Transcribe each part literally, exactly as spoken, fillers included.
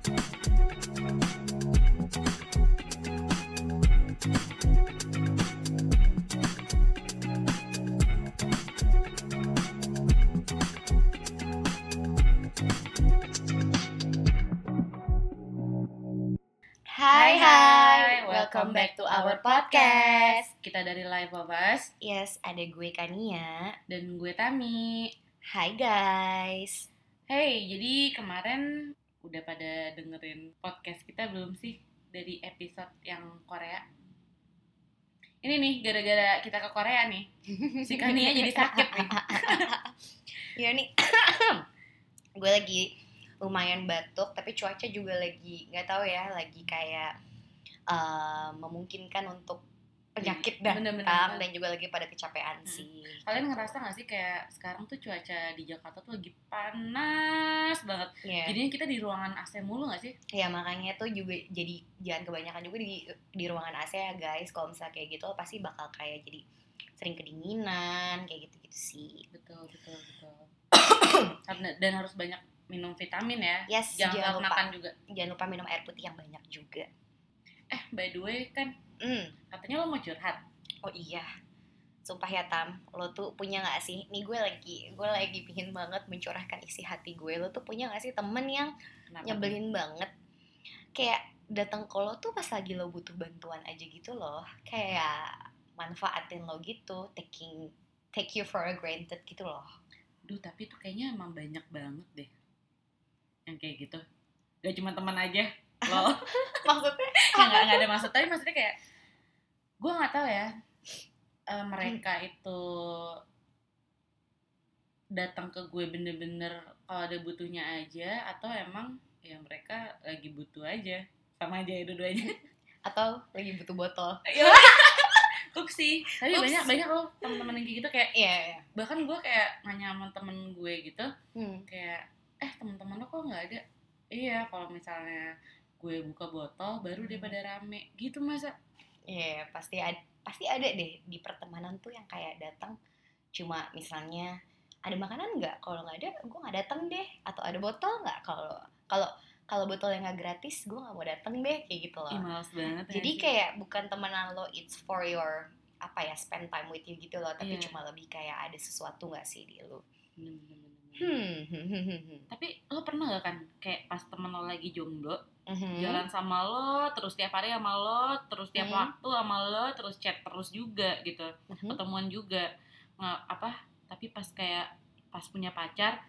Hai hai, welcome back to our podcast. Kita dari Live of Us. Yes, ada gue Kania dan gue Tami. Hai guys. Hey, jadi kemarin udah pada dengerin podcast kita belum sih dari episode yang Korea? Ini nih, gara-gara kita ke Korea nih, si Kania jadi sakit nih. Iya nih, gue lagi lumayan batuk, tapi cuaca juga lagi nggak tahu ya, lagi kayak uh, memungkinkan untuk penyakit datang, bener, bener, bener. Dan juga lagi pada kecapean hmm. sih. Kalian ngerasa nggak sih kayak sekarang tuh cuaca di Jakarta tuh lagi panas banget? Yeah. Jadinya kita di ruangan A C mulu nggak sih? Ya makanya tuh juga jadi jangan kebanyakan juga di di ruangan A C ya guys. Kalau misalnya kayak gitu pasti bakal kayak jadi sering kedinginan kayak gitu-gitu sih. Betul betul betul. Dan harus banyak minum vitamin ya. Yes, jangan, jangan lupa makan juga. Jangan lupa minum air putih yang banyak juga. Eh, by the way kan, mm. katanya lo mau curhat. Oh iya, sumpah ya Tam, lo tuh punya nggak sih? Nih gue lagi, gue lagi pingin banget mencurahkan isi hati gue. Lo tuh punya nggak sih temen yang Kenapa nyebelin tuh? banget? Kayak datang ke lo tuh pas lagi lo butuh bantuan aja gitu loh. Kayak manfaatin lo gitu, taking take you for a granted gitu loh. Duh, tapi tuh kayaknya emang banyak banget deh yang kayak gitu. Gak cuma teman aja loh. Maksudnya? Nggak, nggak ada maksud. Tapi maksudnya kayak gue nggak tahu ya, uh, mereka hmm. itu datang ke gue bener-bener kalau ada butuhnya aja, atau emang ya mereka lagi butuh aja, sama aja ya dua-duanya. Atau lagi butuh botol. Ups sih, tapi Ups. banyak banyak loh teman-teman yang kayak gitu kayak. Iya. Yeah. Bahkan gue kayak nanya sama temen gue gitu, hmm. kayak eh teman-teman lo kok nggak ada? Iya, kalau misalnya gue buka botol baru dia pada rame gitu masa. Iya, yeah, pasti ada, pasti ada deh di pertemanan tuh yang kayak datang cuma misalnya ada makanan nggak? Kalau nggak ada, gue nggak datang deh. Atau ada botol nggak? Kalau kalau kalau botol yang nggak gratis, gue nggak mau datang deh kayak gitu loh. Ih, males banget. Jadi ya, kayak bukan temenan lo, it's for your apa ya, spend time with you gitu loh. Tapi yeah. cuma lebih kayak ada sesuatu nggak sih di lo. Bener-bener. Hmm. Tapi lo pernah gak kan kayak pas temen lo lagi jomblo, mm-hmm. jalan sama lo, terus tiap hari sama lo, terus tiap mm-hmm. waktu sama lo, terus chat terus juga gitu, mm-hmm. ketemuan juga, nggak apa? Tapi pas kayak pas punya pacar,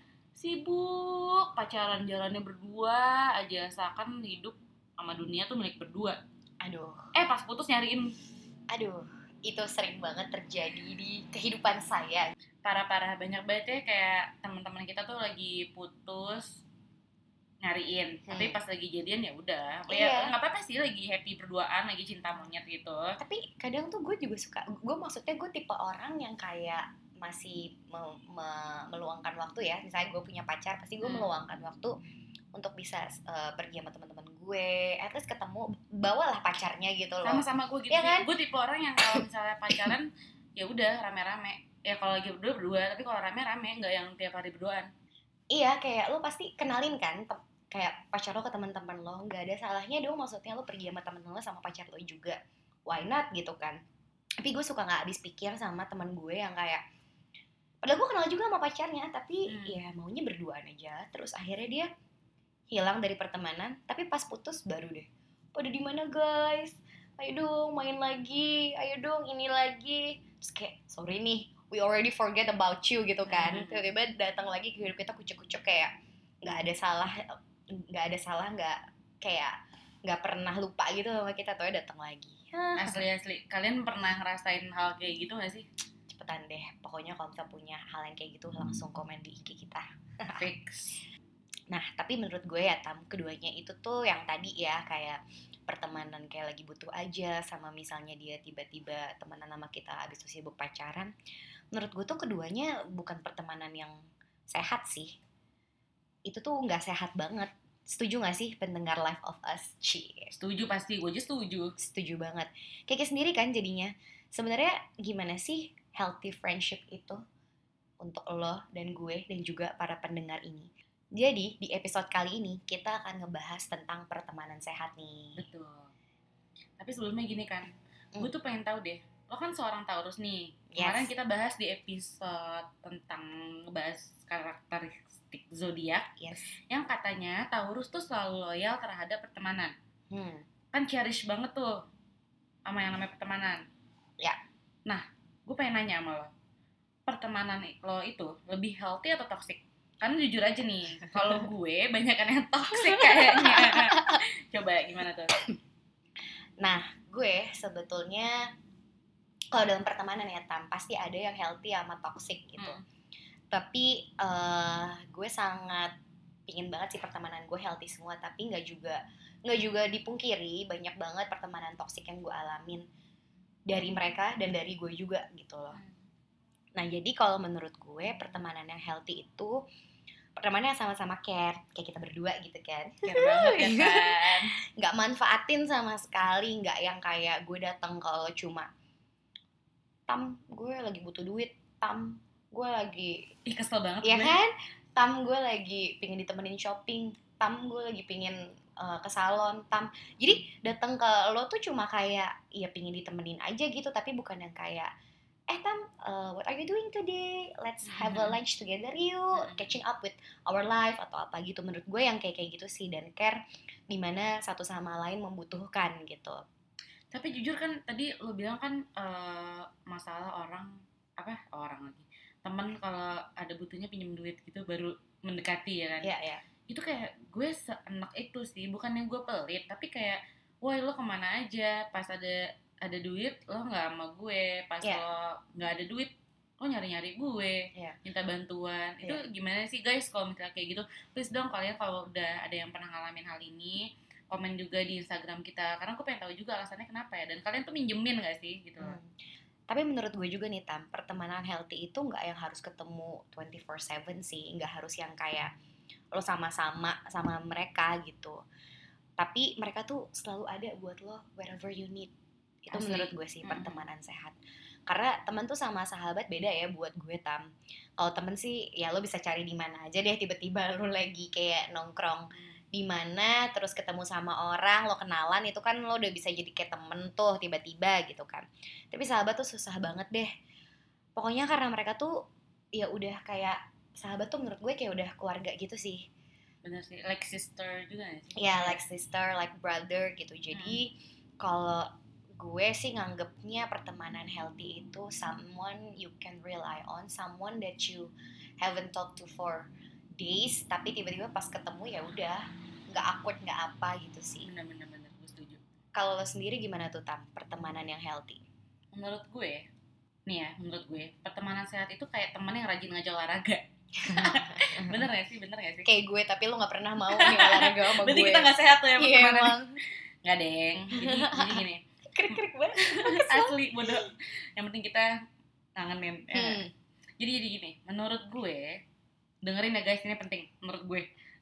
sibuk pacaran jalannya berdua aja, seakan hidup sama dunia tuh milik berdua. Aduh. Eh pas putus nyariin. Aduh, itu sering banget terjadi di kehidupan saya. Parah-parah, banyak banget ya kayak teman-teman kita tuh lagi putus nyariin, hmm. tapi pas lagi jadian ya udah, iya. ya nggak apa-apa sih, lagi happy berduaan, lagi cinta monyet gitu. Tapi kadang tuh gue juga suka, gue maksudnya gue tipe orang yang kayak masih me- me- meluangkan waktu ya. Misalnya gue punya pacar, pasti gue hmm. meluangkan waktu untuk bisa uh, pergi sama teman-teman gue, at least ketemu, bawalah pacarnya gitu loh. Sama-sama gue gitu, ya kan? Gue tipe orang yang kalau misalnya pacaran ya udah rame-rame. Ya kalau lagi berdua berdua, tapi kalau rame-rame nggak yang tiap hari berduaan. Iya, kayak lo pasti kenalin kan, te- kayak pacar lo ke teman-teman lo, nggak ada salahnya dong. Maksudnya lo pergi sama teman lo sama pacar lo juga, why not gitu kan? Tapi gue suka nggak habis pikir sama teman gue yang kayak, padahal gue kenal juga sama pacarnya, tapi hmm. ya maunya berduaan aja. Terus akhirnya dia hilang dari pertemanan, tapi pas putus baru deh, pada di mana guys? Ayo dong main lagi, ayo dong ini lagi. Terus kayak sorry nih, we already forget about you gitu kan. Mm-hmm. Tiba-tiba datang lagi ke hidup kita kucuk-kucuk kayak nggak ada salah, nggak ada salah, nggak kayak nggak pernah lupa gitu sama kita, tuh datang lagi. Asli asli. Kalian pernah ngerasain hal kayak gitu nggak sih? Cepetan deh. Pokoknya kalau misalnya punya hal yang kayak gitu langsung komen di I G kita. Fix. Nah tapi menurut gue ya Tam, keduanya itu tuh yang tadi ya kayak pertemanan kayak lagi butuh aja, sama misalnya dia tiba-tiba temenan sama kita abis itu sibuk pacaran. Menurut gue tuh keduanya bukan pertemanan yang sehat sih. Itu tuh gak sehat banget. Setuju gak sih pendengar Life of Us? Cie. Setuju pasti, gue aja setuju. Setuju banget. Kayak sendiri kan jadinya. Sebenarnya gimana sih healthy friendship itu untuk lo dan gue dan juga para pendengar ini? Jadi di episode kali ini kita akan ngebahas tentang pertemanan sehat nih. Betul. Tapi sebelumnya gini kan, Hmm. gue tuh pengen tahu deh, lo kan seorang Taurus nih. Yes. Kemarin kita bahas di episode tentang ngebahas karakteristik zodiak, Yes. yang katanya Taurus tuh selalu loyal terhadap pertemanan. Hmm. Kan cherish banget tuh sama yang namanya pertemanan. Ya. Nah, gue pengen nanya sama lo, pertemanan lo itu lebih healthy atau toxic? Karena jujur aja nih, kalau gue banyakan yang toxic kayaknya. Coba gimana tuh? Nah, gue sebetulnya kalau dalam pertemanan ya Tam, pasti ada yang healthy sama toxic gitu. Hmm. Tapi uh, gue sangat pingin banget sih pertemanan gue healthy semua, tapi nggak juga nggak juga dipungkiri banyak banget pertemanan toxic yang gue alamin dari mereka dan dari gue juga gitu loh. Nah, jadi kalau menurut gue pertemanan yang healthy itu pertemanan yang sama-sama care, kayak kita berdua gitu kan. Care banget ya kan. Nggak manfaatin sama sekali, nggak yang kayak gue datang kalau cuma Tam, gue lagi butuh duit, Tam, gue lagi Ih, kesel banget ya gue. kan, Tam, gue lagi pingin ditemenin shopping, Tam, gue lagi pingin uh, ke salon, Tam. Jadi datang ke lo tuh cuma kayak ya pingin ditemenin aja gitu, tapi bukan yang kayak eh Tam, uh, what are you doing today? Let's have a lunch together yuk, catching up with our life atau apa gitu. Menurut gue yang kayak kayak gitu sih, dan care dimana satu sama lain membutuhkan gitu. Tapi jujur kan tadi lo bilang kan uh, masalah orang apa orang lagi temen kalau ada butuhnya pinjam duit gitu baru mendekati ya kan. Iya, iya. Itu kayak gue seenak itu sih, bukannya gue pelit, tapi kayak woi lo kemana aja pas ada ada duit lo nggak sama gue, pas yeah. lo nggak ada duit lo nyari-nyari gue, yeah. minta bantuan. Itu yeah. gimana sih guys kalau misalnya kayak gitu? Please dong kalian kalau udah ada yang pernah ngalamin hal ini, komen juga di Instagram kita, karena aku pengen tahu juga alasannya kenapa ya, dan kalian tuh minjemin nggak sih gitu. Hmm. Tapi menurut gue juga nih Tam, pertemanan healthy itu nggak yang harus ketemu twenty-four seven sih, nggak harus yang kayak lo sama-sama sama mereka gitu. Tapi mereka tuh selalu ada buat lo wherever you need. Itu Asli. Menurut gue sih pertemanan mm-hmm. sehat. Karena teman tuh sama sahabat beda ya buat gue Tam. Kalau temen sih ya lo bisa cari di mana aja deh, tiba-tiba lo lagi kayak nongkrong di mana terus ketemu sama orang, lo kenalan, itu kan lo udah bisa jadi kayak temen tuh tiba-tiba gitu kan. Tapi sahabat tuh susah banget deh. Pokoknya karena mereka tuh ya udah kayak sahabat tuh menurut gue kayak udah keluarga gitu sih. Bener sih, like sister juga gak sih? Iya, yeah, like sister, like brother gitu. Jadi hmm. kalau gue sih nganggepnya pertemanan healthy itu someone you can rely on, someone that you haven't talked to for days, tapi tiba-tiba pas ketemu ya udah nggak awkward, nggak apa gitu sih. Bener-bener, gue setuju. Kalau lo sendiri gimana tuh Tam, pertemanan yang healthy? Menurut gue, nih ya, menurut gue pertemanan sehat itu kayak teman yang rajin ngajak olahraga. Bener gak sih, bener gak sih? Kayak gue, tapi lo nggak pernah mau nih olahraga sama gue. Berarti kita nggak sehat tuh ya pertemanan. Iya, nggak deng. Jadi, jadi gini. Krik-krik banget. Asli bodoh. Yang penting kita ngangenin. Hmm. Ya. Jadi jadi gini, menurut gue, dengerin ya guys, ini penting menurut gue.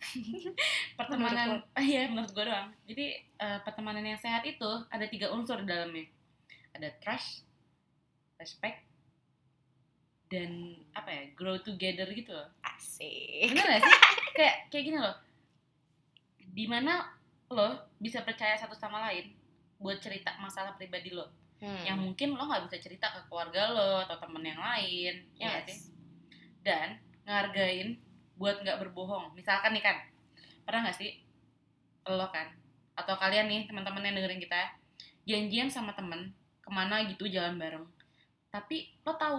Pertemanan, ah iya menurut gue doang. Jadi uh, pertemanan yang sehat itu ada tiga unsur di dalamnya. Ada trust, respect, dan apa ya, grow together gitu loh. Asik. Bener gak sih? kayak kayak gini loh. Dimana lo bisa percaya satu sama lain buat cerita masalah pribadi lo, hmm. yang mungkin lo nggak bisa cerita ke keluarga lo atau temen yang lain, yes. ya nggak sih? Dan ngehargain buat nggak berbohong. Misalkan nih kan, pernah nggak sih lo kan atau kalian nih teman-teman yang dengerin kita janjian sama temen kemana gitu jalan bareng, tapi lo tahu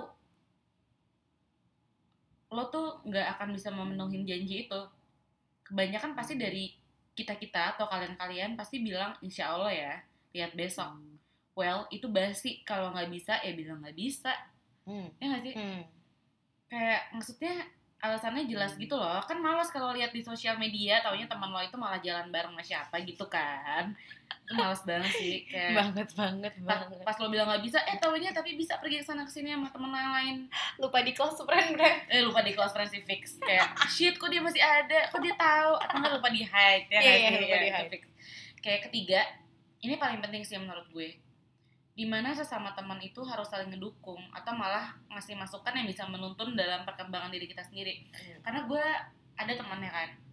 lo tuh nggak akan bisa memenuhi janji itu. Kebanyakan pasti dari kita-kita atau kalian-kalian pasti bilang insya Allah ya, lihat besok. Well, itu basi. Kalau nggak bisa ya bilang nggak bisa. hmm. Ya nggak sih? hmm. Kayak maksudnya alasannya jelas gitu loh. Kan malas kalau lihat di sosial media taunya teman lo itu malah jalan bareng sama siapa gitu kan. Itu malas banget sih. Kayak banget banget banget. Pas, pas lo bilang nggak bisa, eh taunya tapi bisa pergi kesana kesini sama temen lain. Lupa di close friend, bre. Eh lupa di close friend sih fix. Kayak shit kok dia masih ada, kok dia tahu, atau nggak lupa di hide ya nggak yeah, sih? Lupa ya, di hide. Fix. Kayak ketiga, ini paling penting sih menurut gue. Dimana sesama teman itu harus saling ngedukung atau malah ngasih masukan yang bisa menuntun dalam perkembangan diri kita sendiri. Hmm. Karena gue ada temannya kan,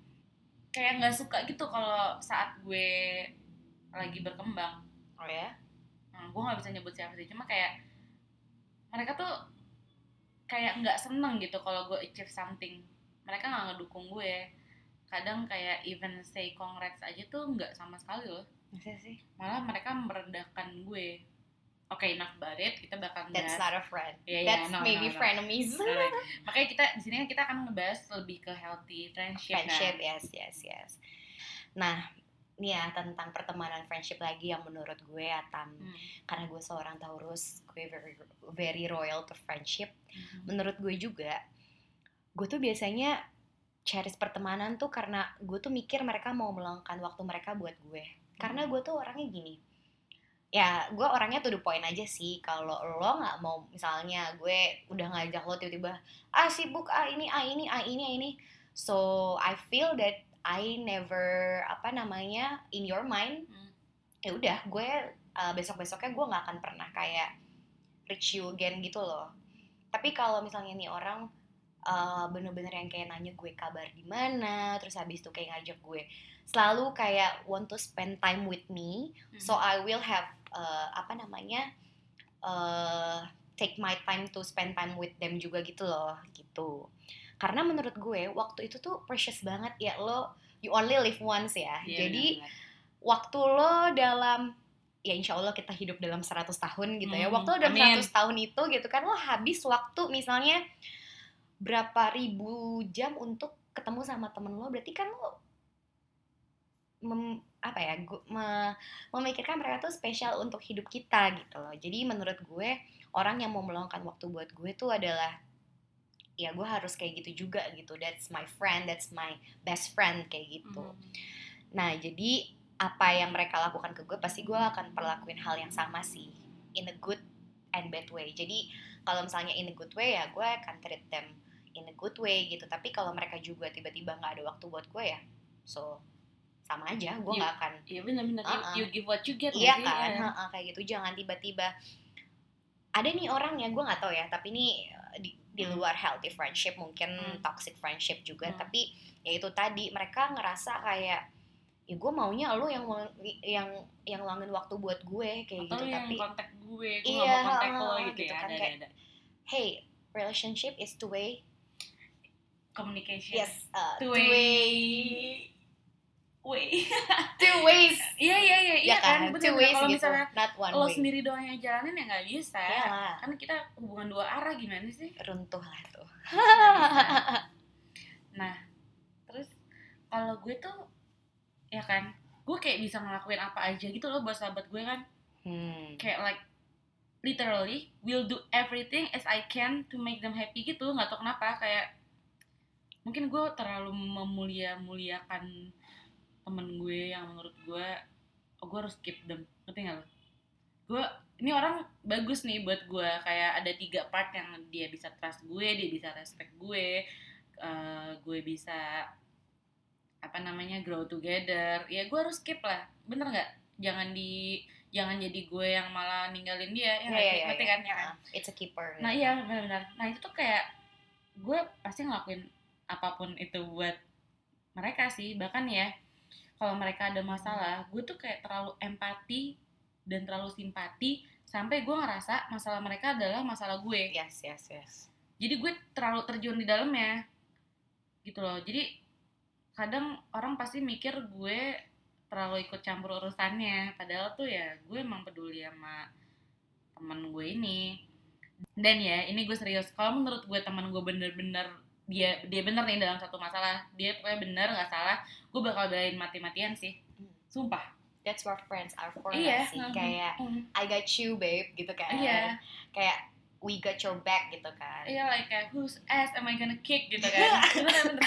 kayak nggak suka gitu kalau saat gue lagi berkembang. Oh ya? Nah, gue nggak bisa nyebut siapa sih, cuma kayak mereka tuh kayak nggak seneng gitu kalau gue achieve something. Mereka nggak ngedukung gue. Kadang kayak even say congrats aja tuh nggak sama sekali loh. Maksudnya sih? Malah mereka merendahkan gue. Oke, okay, enough about it. Kita bakal That's not a friend. Yeah, That's yeah, no, maybe no, no. frenemies. No, no. Makanya kita di sini kita akan ngebahas lebih ke healthy friendship. Friendship, nah. yes, yes, yes. Nah, nih ya tentang pertemanan friendship lagi yang menurut gue Atam, hmm. karena gue seorang Taurus, gue very very royal to friendship. Hmm. Menurut gue juga, gue tuh biasanya cherish pertemanan tuh karena gue tuh mikir mereka mau meluangkan waktu mereka buat gue. Hmm. Karena gue tuh orangnya gini. Ya, gue orangnya to the point aja sih. Kalau lo nggak mau, misalnya gue udah ngajak lo tiba-tiba, ah sibuk, ah ini, ah ini, ah ini, ah ini. So I feel that I never apa namanya in your mind. Hmm. Ya udah, gue uh, besok-besoknya gue nggak akan pernah kayak reach you again gitu loh. Tapi kalau misalnya nih orang uh, bener-bener yang kayak nanya gue kabar gimana, terus habis itu kayak ngajak gue selalu kayak want to spend time with me, hmm. so I will have uh, apa namanya uh, take my time to spend time with them juga gitu loh, gitu. Karena menurut gue waktu itu tuh precious banget ya, lo you only live once ya, yeah, jadi yeah, yeah. waktu lo dalam ya insya Allah kita hidup dalam seratus tahun gitu ya, hmm, waktu lo dalam amin. seratus tahun itu gitu kan, lo habis waktu misalnya berapa ribu jam untuk ketemu sama temen lo, berarti kan lo mem, apa ya gue, me, memikirkan mereka tuh spesial untuk hidup kita gitu loh. Jadi menurut gue orang yang mau meluangkan waktu buat gue tuh adalah ya gue harus kayak gitu juga gitu, that's my friend, that's my best friend kayak gitu. Mm. Nah jadi apa yang mereka lakukan ke gue pasti gue akan perlakuin hal yang sama sih, in a good and bad way. Jadi kalau misalnya in a good way ya gue akan treat them in a good way gitu. Tapi kalau mereka juga tiba-tiba nggak ada waktu buat gue ya, so sama aja, gue nggak akan. Iya benar-benar. Uh-uh. You, you give what you get. Iya kan, ya. uh-uh, kayak gitu. Jangan tiba-tiba ada nih orang ya, gue nggak tahu ya. Tapi ini di, di luar healthy friendship, mungkin hmm. toxic friendship juga. Hmm. Tapi ya itu tadi mereka ngerasa kayak ya gue maunya lo yang yang yang luangin waktu buat gue kayak atau gitu. Yang tapi kontak gue, gue iya, nggak mau kontak lo gitu, gitu ya. Kan, ada, kayak, ada. Hey, relationship is two way. Communication. Yes, uh, two way. way. Two ways. Iya iya iya iya kan. Bener, two ways kalau gitu. Misalnya not one lo way. sendiri doang yang jalanin ya nggak bisa. Yalah. Kan kita hubungan dua arah gimana sih? Runtuh lah tuh. Nah, terus kalau gue tuh ya kan, gue kayak bisa ngelakuin apa aja gitu loh buat sahabat gue kan. Hmm. Kayak like literally will do everything as I can to make them happy gitu. Nggak tahu kenapa, kayak mungkin gue terlalu memulia-muliakan temen gue yang menurut gue, oh gue harus keep them, ngerti gak lo? Gue, ini orang bagus nih buat gue, kayak ada tiga part yang dia bisa trust gue, dia bisa respect gue, uh, gue bisa apa namanya grow together, ya gue harus keep lah, bener nggak? Jangan di, jangan jadi gue yang malah ninggalin dia, ya nggak? Yeah, yeah, ngerti yeah, kan? Yeah. It's a keeper. Nah iya benar-benar. Nah itu tuh kayak gue pasti ngelakuin apapun itu buat mereka sih, bahkan ya. Kalau mereka ada masalah, gue tuh kayak terlalu empati dan terlalu simpati sampai gue ngerasa masalah mereka adalah masalah gue. Yes, yes, yes. Jadi gue terlalu terjun di dalamnya, gitu loh. Jadi kadang orang pasti mikir gue terlalu ikut campur urusannya, padahal tuh ya gue emang peduli sama teman gue ini. Dan ya ini gue serius, kalau menurut gue teman gue bener-bener dia dia bener nih dalam satu masalah, dia pokoknya bener nggak salah, gue bakal belain mati-matian sih, sumpah. That's what friends are for. Iya, sih uh-huh. Kayak uh-huh. I got you babe gitu kan. Iya. Kayak we got your back gitu kan. Iya, like kayak whose ass am I gonna kick gitu kan. Bener bener.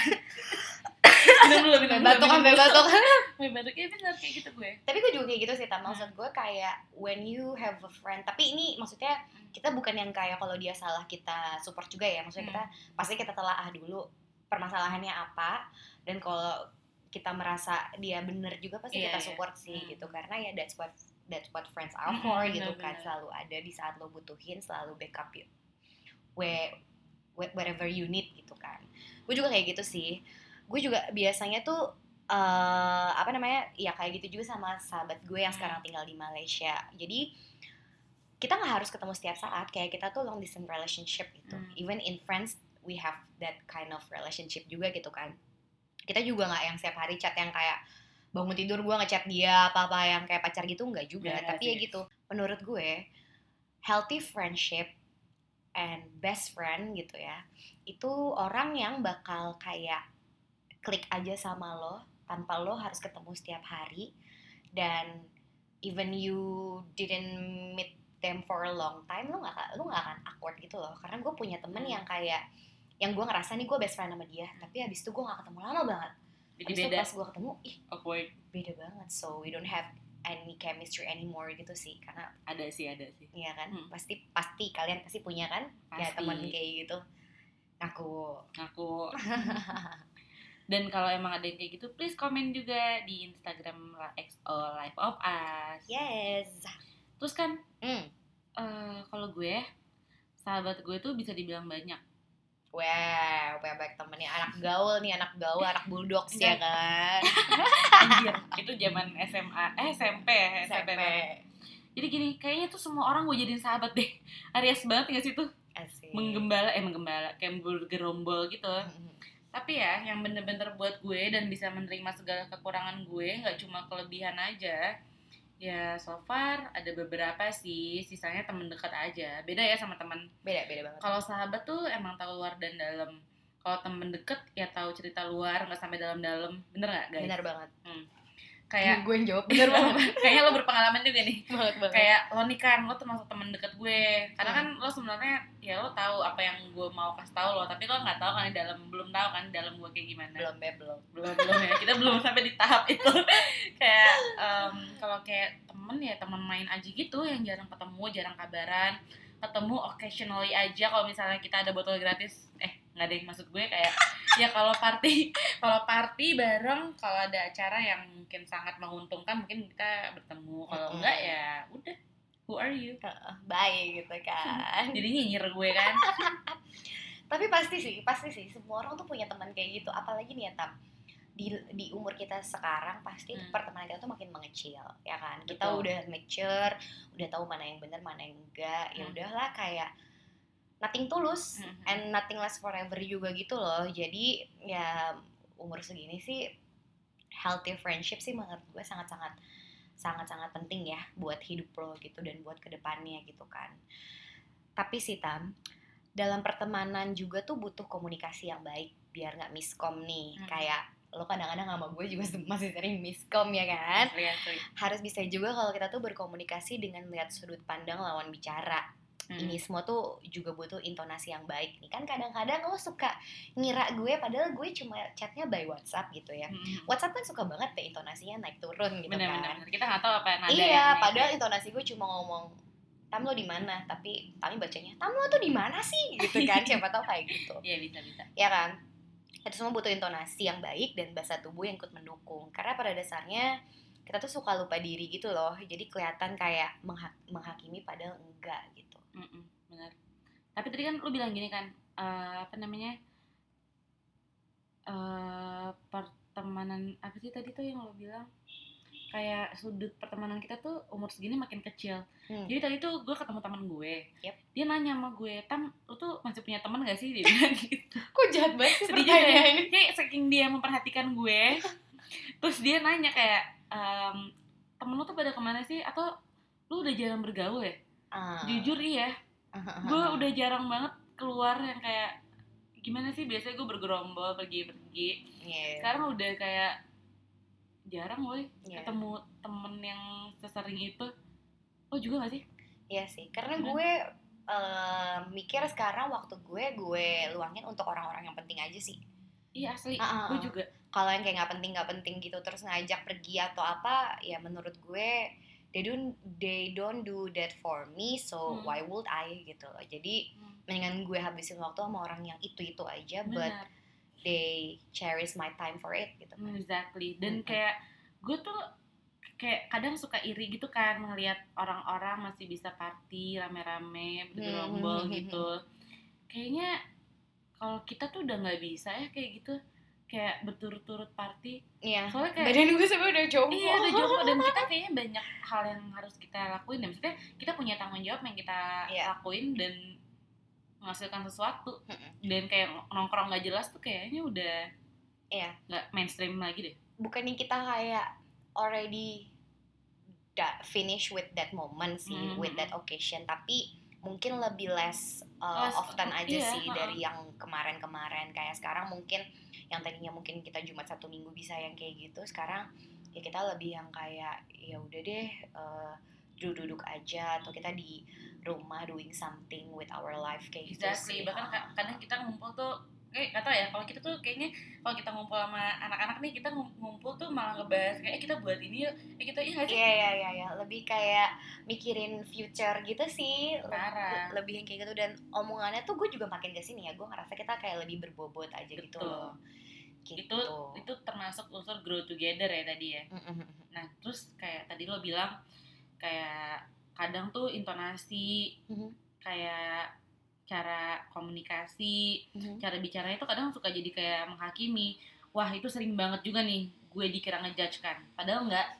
Minum dulu, minum batuk sampai batuk. Sampai batuk, ya bener kayak gitu gue. Tapi gue juga kayak gitu sih, Tam. Maksud gue kayak when you have a friend, tapi ini maksudnya kita bukan yang kayak kalau dia salah kita support juga ya. Maksudnya kita hmm. pasti kita telaah dulu permasalahannya apa, dan kalau kita merasa dia bener juga pasti yeah, kita support yeah. sih hmm. gitu. Karena ya that's what that's what friends are for hmm, gitu bener, kan. Bener. Selalu ada di saat lo butuhin, selalu backup you where wherever you need gitu kan. Gue juga kayak gitu sih. Gue juga biasanya tuh uh, apa namanya, ya kayak gitu juga sama sahabat gue yang Hmm. sekarang tinggal di Malaysia. Jadi kita nggak harus ketemu setiap saat, kayak kita tuh long distance relationship gitu. Hmm. Even in friends we have that kind of relationship juga gitu kan. Kita juga nggak yang setiap hari chat yang kayak bangun tidur gue ngechat dia apa-apa yang kayak pacar gitu, nggak juga. Nggak Tapi ya sih. gitu, menurut gue healthy friendship and best friend gitu ya, itu orang yang bakal kayak klik aja sama lo tanpa lo harus ketemu setiap hari, dan even you didn't meet them for a long time, lo nggak lo nggak akan awkward gitu loh. Karena gue punya temen Hmm. yang kayak yang gue ngerasa nih gue best friend sama dia, tapi habis itu gue nggak ketemu lama banget. Jadi Habis itu beda. pas gue ketemu, ih Awkward. beda banget. So we don't have any chemistry anymore gitu sih. Karena Ada sih, ada sih. iya kan, Hmm. pasti pasti kalian pasti punya kan, ya Pasti. teman kayak gitu. Aku Aku. Dan kalau emang ada yang kayak gitu, please komen juga di Instagram X O Life of Us. yes. Terus kan, Hmm. eh, kalau gue, sahabat gue tuh bisa dibilang banyak. Wah, banyak temennya, anak gaul nih, anak gaul, anak bulldogs ya kan. Anjir, itu zaman S M A, eh S M P, S M P. S M P. Jadi gini, kayaknya tuh semua orang gue jadiin sahabat deh. Aries banget gak sih tuh? Asik. Menggembala, eh menggembala, kayak bergerombol gitu. Mm-mm. Tapi ya, yang bener-bener buat gue dan bisa menerima segala kekurangan gue, gak cuma kelebihan aja. Ya so far ada beberapa sih, sisanya temen dekat aja. Beda ya sama temen. Beda, beda banget. Kalau sahabat tuh emang tahu luar dan dalam. Kalau temen deket ya tahu cerita luar, nggak sampai dalam-dalam. Bener nggak guys? Bener banget. Hmm. Kayak gue yang jawab bener banget. kayaknya lo berpengalaman juga nih. banget banget. Kayak lo nih kan, lo termasuk temen deket gue. Karena Hmm. kan lo sebenarnya ya lo tahu apa yang gue mau kasih tahu lo, tapi lo nggak tahu kan di dalam, belum tahu kan di dalam gue kayak gimana. belum beb belum. belum belum ya, kita belum sampai di tahap itu. Kayak um, kalau kayak temen ya temen main aja gitu, yang jarang ketemu, jarang kabaran, ketemu occasionally aja kalau misalnya kita ada botol gratis. Eh nggak ada yang, maksud gue kayak ya kalau party kalau party bareng, kalau ada acara yang mungkin sangat menguntungkan mungkin kita bertemu. Kalau Mm-mm. enggak ya udah, who are you? Baik gitu kan. Jadi nyinyir gue kan. Tapi pasti sih, pasti sih semua orang tuh punya teman kayak gitu. Apalagi nih ya Tam, di di umur kita sekarang pasti Hmm. pertemanan kita tuh makin mengecil, ya kan? Kita Betul. udah mature, udah tahu mana yang benar, mana yang enggak. Ya Hmm. udahlah, kayak nothing tulus Hmm. and nothing lasts forever juga gitu loh. Jadi ya umur segini sih healthy friendship sih menurut gue sangat-sangat sangat-sangat penting ya buat hidup lo gitu dan buat kedepannya gitu kan. Tapi sih Tam, dalam pertemanan juga tuh butuh komunikasi yang baik biar nggak miskom nih. Hmm. Kayak lo kadang-kadang sama gue juga masih sering miskom ya kan. Asli, asli. Harus bisa juga kalau kita tuh berkomunikasi dengan melihat sudut pandang lawan bicara. Hmm. Ini semua tuh juga butuh intonasi yang baik nih kan. Kadang-kadang lo suka ngira gue padahal gue cuma chatnya by WhatsApp gitu ya. Hmm. WhatsApp kan suka banget deh intonasinya naik turun gitu Bener-bener kan. kita nggak tahu apa nada Iya, yang naik. padahal intonasi gue cuma ngomong Tam lo di mana, tapi Tami bacanya Tam lo tuh di mana sih gitu kan. Siapa tahu kayak gitu. Iya, bisa bisa. Ya kan? Itu semua butuh intonasi yang baik dan bahasa tubuh yang ikut mendukung. Karena pada dasarnya kita tuh suka lupa diri gitu loh. Jadi kelihatan kayak mengha- menghakimi padahal enggak gitu. Mm-mm, benar. Tapi tadi kan lu bilang gini kan, uh, apa namanya, uh, pertemanan apa sih tadi tuh yang lu bilang, kayak sudut pertemanan kita tuh umur segini makin kecil. Hmm. Jadi tadi tuh gue ketemu teman gue, Yep. dia nanya sama gue, Tam, lu tuh masih punya teman gak sih? Dia bilang gitu. Kok jahat banget sih Sedih juga ya, pertanyaannya? kayak saking dia memperhatikan gue. Terus dia nanya kayak, um, temen lu tuh pada kemana sih? Atau lu udah jarang bergaul ya? Ah. Jujur iya, gue udah jarang banget keluar yang kayak gimana sih, biasanya gue bergerombol pergi-pergi. Yeah. Sekarang udah kayak jarang woy Yeah. ketemu temen yang sesering itu. Lo juga gak sih? Iya sih, karena Gimana? gue uh, mikir sekarang waktu gue gue luangin untuk orang-orang yang penting aja sih. Iya asli, Ah, ah, gue ah. juga. Kalau yang kayak nggak penting nggak penting gitu terus ngajak pergi atau apa, ya menurut gue they don't they don't do that for me, so Hmm. why would I gitu loh. Jadi Hmm. mendingan gue habisin waktu sama orang yang itu itu aja, but Benar, they cherish my time for it gitu. Hmm, exactly. Dan Mm-mm. kayak gue tuh kayak kadang suka iri gitu kan ngelihat orang-orang masih bisa party rame-rame bergerombol Hmm. gitu. Kayaknya kalau kita tuh udah nggak bisa ya kayak gitu. kayak berturut-turut party. Iya. Soalnya kayak badan gue sebenarnya udah jompo. Iya udah jompo, dan kita kayaknya banyak hal yang harus kita lakuin. Dan maksudnya kita punya tanggung jawab yang kita Iya. lakuin dan menghasilkan sesuatu. Mm-mm. Dan kayak nongkrong nggak jelas tuh kayaknya udah Iya. nggak mainstream lagi deh. Bukannya kita kayak already da- finish with that moment sih, Mm-hmm. with that occasion, tapi mungkin lebih less, uh, Less, often aja iya, sih uh-uh. dari yang kemarin-kemarin. Kayak sekarang mungkin yang tadinya mungkin kita Jumat Sabtu Minggu bisa yang kayak gitu, sekarang ya kita lebih yang kayak ya udah deh, uh, duduk-duduk aja atau kita di rumah doing something with our life kayak gitu Exactly. sih. Bahkan Uh. kadang kita ngumpul tuh kayak gak tau ya, kalau kita tuh kayaknya kalau kita ngumpul sama anak-anak nih, kita ngumpul tuh malah ngebahas kayak eh, kita buat ini yuk, eh kita iya sih. Iya iya iya ya. Lebih kayak mikirin future gitu sih. Parah. Lebih yang kayak gitu, dan omongannya tuh gue juga makin kesini ya, gue ngerasa kita kayak lebih berbobot aja. Betul. Gitu loh. Gitu. Itu itu termasuk unsur grow together ya tadi ya. Mm-hmm. Nah terus kayak tadi lo bilang kayak kadang tuh intonasi, mm-hmm. kayak cara komunikasi, mm-hmm. cara bicaranya tuh kadang suka jadi kayak menghakimi. Wah itu sering banget juga nih gue dikira ngejudge kan, padahal enggak.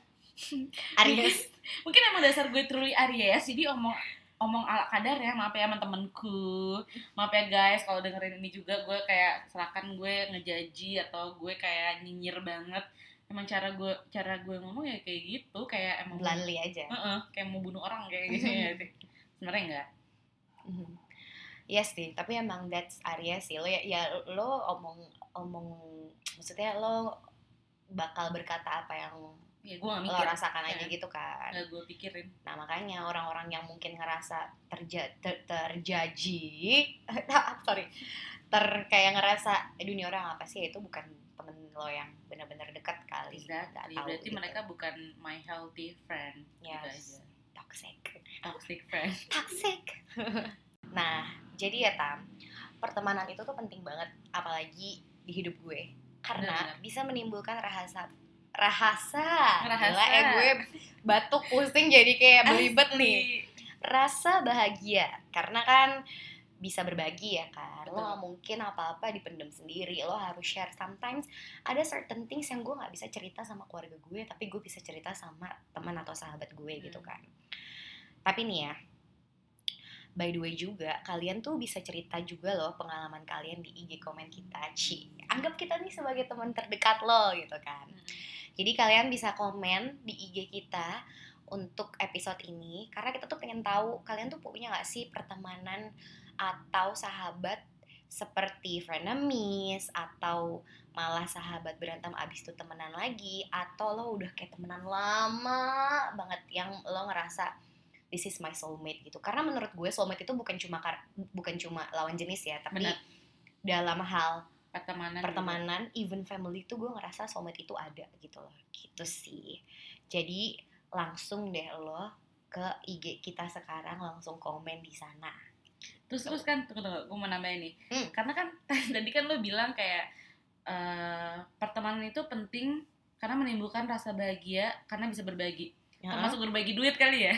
Aries. Mungkin emang dasar gue truly Aries, jadi omong omong ala kadar ya. Maaf ya temen-temenku, maaf ya guys kalau dengerin ini juga gue kayak serakan gue ngejaji atau gue kayak nyinyir banget. Emang cara gue cara gue ngomong ya kayak gitu, kayak emang bluntly aja. Uh-uh, kayak mau bunuh orang kayak gitu ya. Sebenarnya enggak. Mm-hmm. Iya yes, sih, tapi emang that's Aries sih. Lo ya, ya lo omong omong maksudnya lo bakal berkata apa yang ya, gua lo rasakan aja ya. Gitu kan. Nggak gue pikirin. Nah makanya orang-orang yang mungkin ngerasa terja ter, terjaji, sorry, ter kayak ngerasa eh, dunia orang apa sih, itu bukan temen lo yang benar-benar dekat kali. Exactly. Tahu, berarti gitu. Mereka bukan my healthy friend. Yes. Gitu aja. Toxic. Toxic friend. Toxic. Nah, jadi ya Tam, pertemanan itu tuh penting banget, apalagi di hidup gue, karena benar, bisa menimbulkan rahasa, rahasa, rahasa. eh gue batuk pusing jadi kayak belibet nih, rasa bahagia, karena kan bisa berbagi ya kan. Betul. Lo gak mungkin apa-apa dipendam sendiri, lo harus share. Sometimes ada certain things yang gue gak bisa cerita sama keluarga gue, tapi gue bisa cerita sama teman atau sahabat gue hmm. gitu kan. Tapi nih ya, by the way juga, kalian tuh bisa cerita juga loh pengalaman kalian di I G komen kita. Ci, anggap kita nih sebagai teman terdekat lo gitu kan. Hmm. Jadi kalian bisa komen di I G kita untuk episode ini, karena kita tuh pengen tahu kalian tuh punya gak sih pertemanan atau sahabat seperti frenemies, atau malah sahabat berantem abis itu temenan lagi, atau lo udah kayak temenan lama banget yang lo ngerasa this is my soulmate gitu. Karena menurut gue soulmate itu bukan cuma bukan cuma lawan jenis ya, tapi bener. Dalam hal pertemanan, pertemanan even family tuh gue ngerasa soulmate itu ada gitu loh. Gitu sih. Jadi langsung deh lo ke I G kita sekarang, langsung komen di sana. Terus terus kan tunggu tunggu, gue mau nambahin nih. Hmm. Karena kan tadi kan lo bilang kayak uh, pertemanan itu penting karena menimbulkan rasa bahagia karena bisa berbagi. Ya. Termasuk berbagi duit kali ya.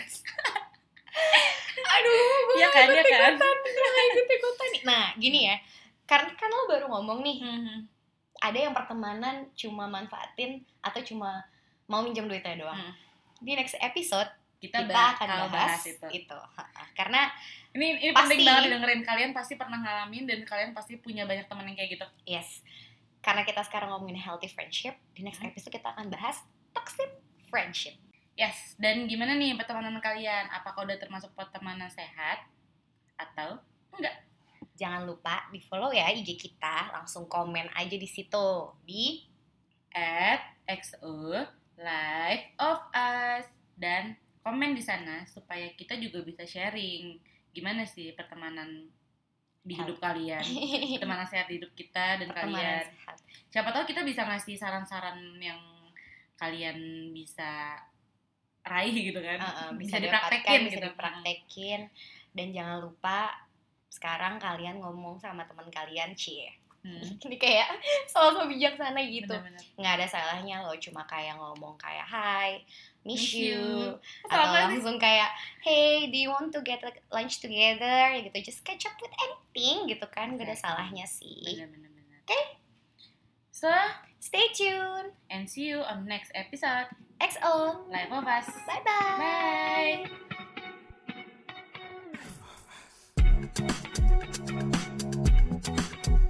Aduh, gue ya kan, ya kan. ikut-ikutan. Nah, gini ya. Karena kan lo baru ngomong nih. Mm-hmm. Ada yang pertemanan cuma manfaatin atau cuma mau minjem duitnya doang. Mm. Di next episode kita, kita akan bahas, bahas itu. itu. Karena ini ini pasti, penting banget didengerin. Kalian pasti pernah ngalamin dan kalian pasti punya banyak teman yang kayak gitu. Yes. Karena kita sekarang ngomongin healthy friendship, di next mm. episode kita akan bahas toxic friendship. Yes, dan gimana nih pertemanan kalian? Apakah udah termasuk pertemanan sehat atau enggak? Jangan lupa di follow ya I G kita, langsung komen aja di situ di at x o life of us, dan komen di sana supaya kita juga bisa sharing gimana sih pertemanan di hidup kalian, pertemanan sehat di hidup kita dan pertemanan kalian. Sehat. Siapa tahu kita bisa ngasih saran-saran yang kalian bisa raih gitu kan, uh, uh, bisa, bisa dipraktekin bisa gitu. dipraktekin. Dan jangan lupa sekarang kalian ngomong sama teman kalian, cie. Hmm. Ini kayak selalu bijaksana gitu. Bener-bener. Nggak ada salahnya lo cuma kayak ngomong kayak hi, miss, miss you, you. Atau Sama langsung sih. Kayak hey, do you want to get lunch together gitu, just catch up with anything gitu kan, nggak ada salahnya sih. Bener-bener. Oke? Okay? So, Stay tuned. and see you on next episode X O. Life of Us. Bye-bye. Bye.